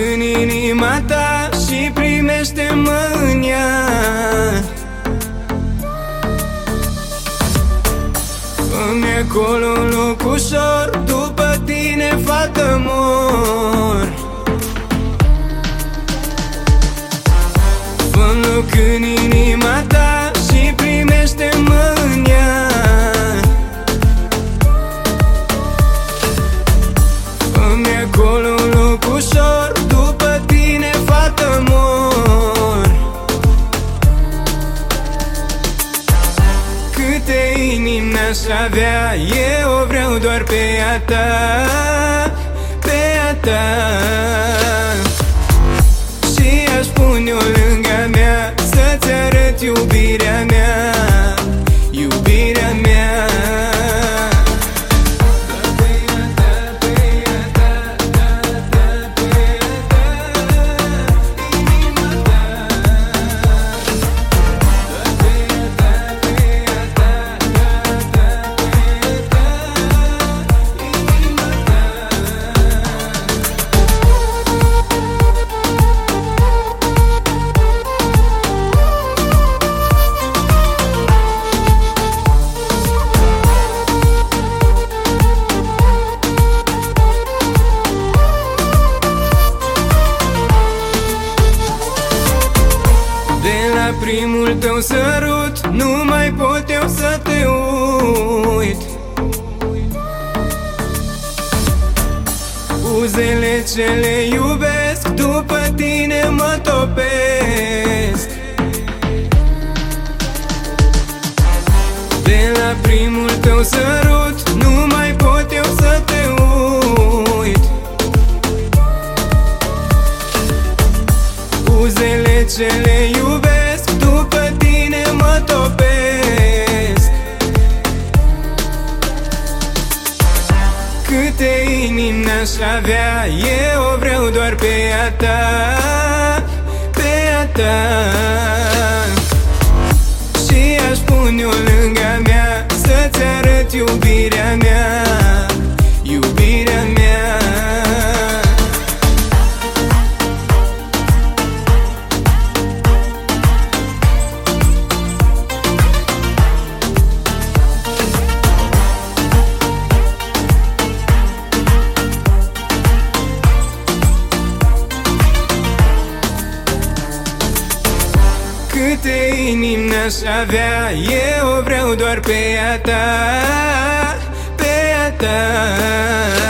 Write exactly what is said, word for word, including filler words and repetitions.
în inima ta și primește-mă în ea. Fă-mi acolo un loc ușor, după tine, fată, mor. Fă-mi loc în inima ta și primește-mă în ea. Fă-mi acolo un loc ușor, după tine, fată, mor. Câte inimi n-aș avea, eu o vreau doar pe a ta, pe a ta. Și aș pune-o lângă mea, să-ți arăt iubirea mea, iubirea mea. La primul tău sărut nu mai pot eu să te uit. Buzele ce le iubesc, după tine mă topesc. De la primul tău sărut nu mai pot eu să te uit. Buzele ce le iubesc, după tine mă topesc. Câte inimi n-aș avea, eu o vreau doar pe a ta, pe a ta. Și aș pune-o lângă mea, să-ți arăt iubirea mea, iubirea mea. Câte inimi n-aș avea, eu o vreau doar pe a ta, pe a ta.